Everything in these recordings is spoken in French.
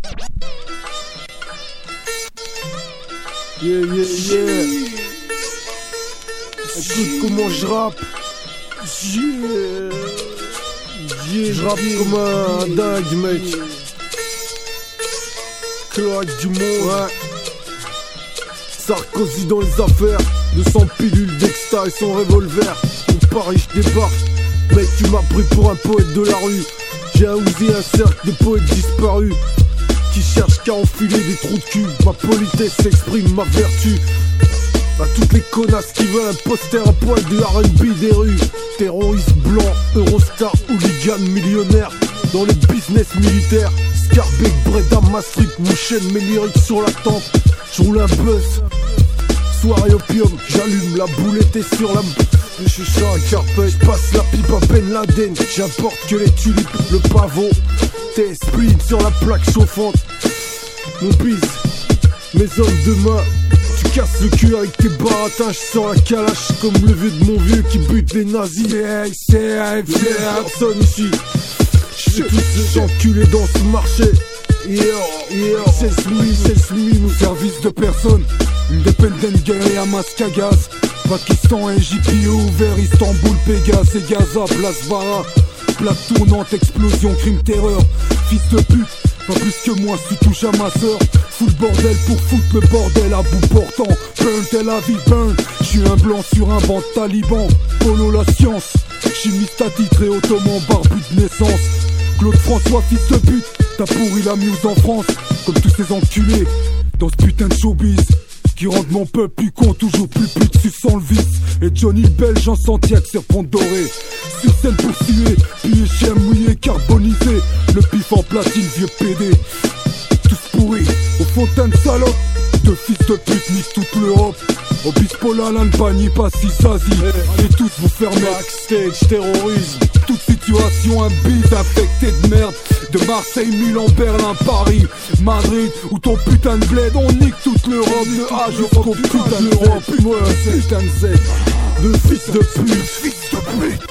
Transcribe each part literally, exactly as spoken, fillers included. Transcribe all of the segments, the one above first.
Yeah, yeah, yeah. Écoute comment je rappe. Yeah. Yeah, je rappe comme un dingue, mec. Cloaque du monde. Ouais. Sarkozy dans les affaires. deux cents pilules d'exta et son revolver. Au Paris, je débarque. Mec, tu m'as pris pour un poète de la rue. J'ai un Uzi, un cercle de poètes disparus qui cherchent qu'à enfiler des trous de cul. Ma politesse s'exprime, ma vertu. À toutes les connasses qui veulent un poster à poil de R and B des rues. Terroristes blancs, Eurostar, hooligans, millionnaires dans les business militaires. Scarbeck, Breda, Maastricht, mouchaine mes lyriques sur la tente. J'roule un buzz, soirée opium, j'allume la boulette et sur la... Je suis chat un carpet, j'passe la pipe à Ben Laden. J'importe que les tulipes, le pavot. Tes spleen sur la plaque chauffante. Mon bise, mes hommes de main. Tu casses le cul avec tes baratins. J'sors la calache comme le vieux de mon vieux qui bute les nazis. Yeah, yeah, yeah, personne ici. J'suis tous les enculés dans ce marché. Yeah, yeah, c'est Louis, c'est Louis, nous service de personne. Independent guerrier à masque à gaz. Pakistan, J P ouvert, Istanbul, Pégase et Gaza, Place Vara. Plaque tournante, explosion, crime, terreur. Fils de pute, pas plus que moi si tu touches à ma sœur. Fous le bordel pour foutre le bordel à bout portant. Burn Tel Aviv, burn. J'suis un blanc sur un banc de taliban. Polo la science. Chimiste attitré, ottoman, barbu de naissance. Claude François, fils de pute, t'as pourri la muse en France. Comme tous ces enculés dans ce putain de showbiz qui rendent mon peuple plus con, toujours plus pute, suçant le vice. Et Johnny le Belge en Santiago, serpent doré. Sur scène pour suer, puis chien mouillé, carbonisé. Le pif en platine, vieux pédé. Tous pourris, aux fontaines salopes. Deux fils de pute niquent toute l'Europe. Obispo l'Alain Bagny, pas si sazi. Et tous vous fermez. Backstage, terrorisme. Toute situation, un bide infecté de merde. De Marseille, Milan, Berlin, Paris, Madrid, ou ton putain de bled, on nique toute l'Europe. De A jusqu'au putain de l'Europe. Ouais, c'est putain de Z. De fils de pute, fils de pute.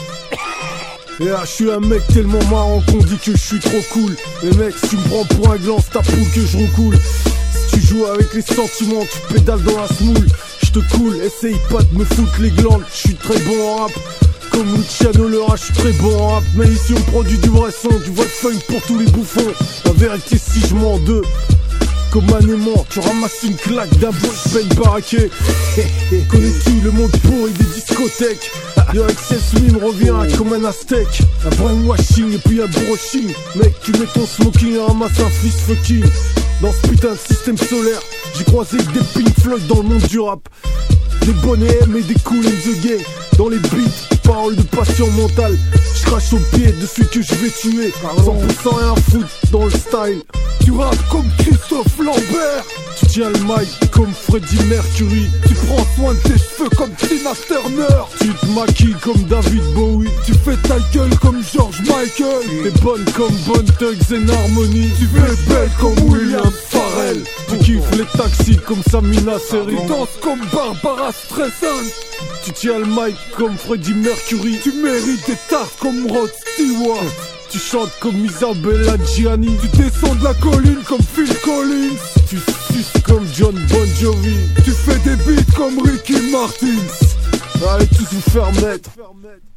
Et là, je suis un mec tellement marrant qu'on dit que je suis trop cool. Et mec, si tu me prends pour un gland, c'est ta poule que je roucoule. Si tu joues avec les sentiments, tu pédales dans la smoule. Je te coule, essaye pas de me foutre les glandes. Je suis très bon en rap. Comme Luciano Leura, je suis très bon en rap. Mais ici on produit du vrai son, du vrai funk pour tous les bouffons. La vérité si je mens deux, comme un aimant, tu ramasses une claque d'un bout de peine baraqué. Connais-tu le monde pourri des discothèques? Yo, Excel Slim revient comme un aztèque. Un brainwashing et puis un brushing. Mec, tu mets ton smoking et ramasses un fist fucking. Dans ce putain de système solaire, j'ai croisé des Pink Floyd dans le monde du rap. Des bonnets M et des cool in the game. Dans les beats, paroles de passion mentale. Je crache au pied de celui que je vais tuer. cent pour cent rien à foutre dans le style. Tu rappes comme Christophe Lambert. Tu tiens le mic comme Freddie Mercury. Tu prends soin de tes cheveux comme Tina Turner. Tu te maquilles comme David Bowie. Tu fais ta gueule comme George Michael. T'es bonne comme Bone Thugs and Harmony. Tu veux être belle comme William Farrell. Tu kiffes les taxis comme Samina Seri. Tu danses comme Barbara Streisand. Tu tiens le mic comme Freddie Mercury. Tu mérites des tartes comme Rod Stewart. Tu chantes comme Isabella Gianni. Tu descends de la colline comme Phil Collins. Tu suces comme John Bon Jovi. Tu fais des beats comme Ricky Martin. Allez tous vous faire mettre.